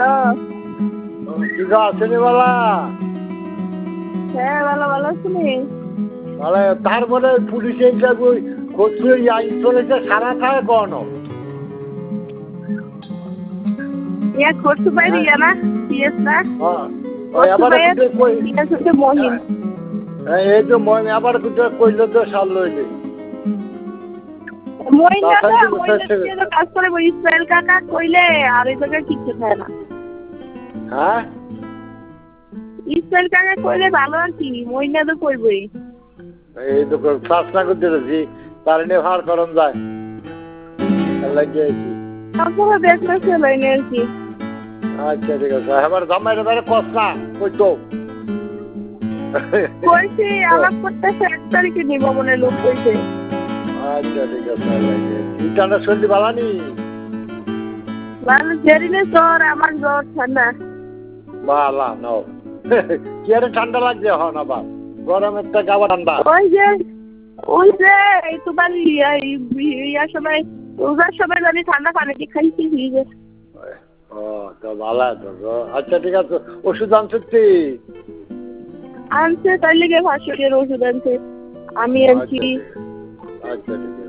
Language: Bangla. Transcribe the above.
হ্যালো। কি গো আসেনি বলা? হ্যাঁ ভালো ভালো শুনি। তাহলে তারপরে পুলিশে করছে আইন চলেছে সারা খায় কোন ইয়া খরচু বাইরে ইয়া না পিএস না ওই আবার পিএস হচ্ছে মহিন। এই যে মহিন আবার কইলো তো সাল লইলে মহিন তো কাজ করে ইসরায়েল কাকা কইলে আর এই জায়গায় কিছু খায় না। হ্যাঁ ইসরায়েল কাকা কইলে ভালো আর কি মহিনা তো কইবই। এই তো শাসনা করতে দিয়েছি তার নিয়ে ভার করন যায় লাগিয়েছি তারপরে দেখলে চলাই নি আর কি। আচ্ছা ঠিক আছে এবার জামাইটা তাহলে কস না কই তো কইছি আলাপ করতেছে 1 তারিখে নিব মনে লোক কইছে। আচ্ছা ঠিক আছে ইন্টারনেট শুনলি বালানি ভালো জেরিনে জ্বর আমার জ্বর ঠান্ডা বালা নাও কি আরে ঠান্ডা লাগছে হন আবার গরমের থেকে আবার ঠান্ডা ওই যে এই তো বাড়ি ইয়া সময় রোজার সময় জানি ঠান্ডা পানি কি খাইছি ভিজে। ও তো ভালো তো আচ্ছা ঠিক আছে ওষুধ আনছি আনছে তাই লিগে 500 টাকার ওষুধ আনছে আমি আনছি। আচ্ছা ঠিক আছে